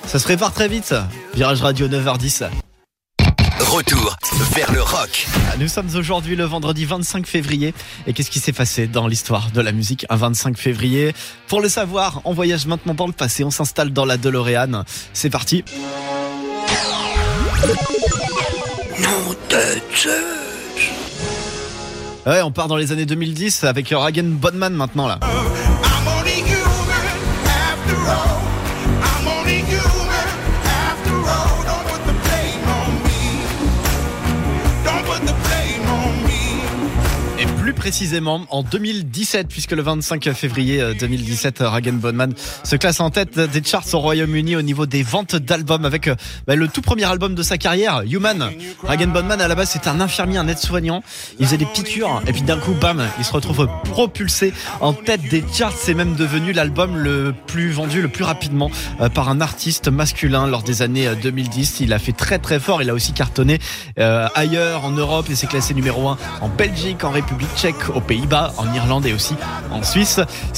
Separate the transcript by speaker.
Speaker 1: Ça se prépare très vite. Virage Radio 9h10.
Speaker 2: Retour vers le rock.
Speaker 1: Nous sommes aujourd'hui le vendredi 25 février. Et qu'est-ce qui s'est passé dans l'histoire de la musique un 25 février? Pour le savoir, on voyage maintenant dans le passé. On s'installe dans la DeLorean. C'est parti.
Speaker 2: Nom de Zeus.
Speaker 1: Ouais, on part dans les années 2010 avec Ragen Bonman maintenant là. Et plus précisément en 2017, puisque le 25 février 2017, Ragen Bonman se classe en tête des charts au Royaume-Uni au niveau des ventes d'albums avec le tout premier album de sa carrière, Human. Ragen Bonman à la base c'était un infirmier, un aide-soignant. Il faisait des piqûres et puis d'un coup, bam, il se retrouve propulsé en tête des charts. C'est même devenu l'album le plus vendu, le plus rapidement par un artiste masculin lors des années 2010. Il a fait très très fort. Il a aussi cartonné ailleurs en Europe et s'est classé numéro 1 en Belgique, en République tchèque, aux Pays-Bas, en Irlande et aussi en Suisse.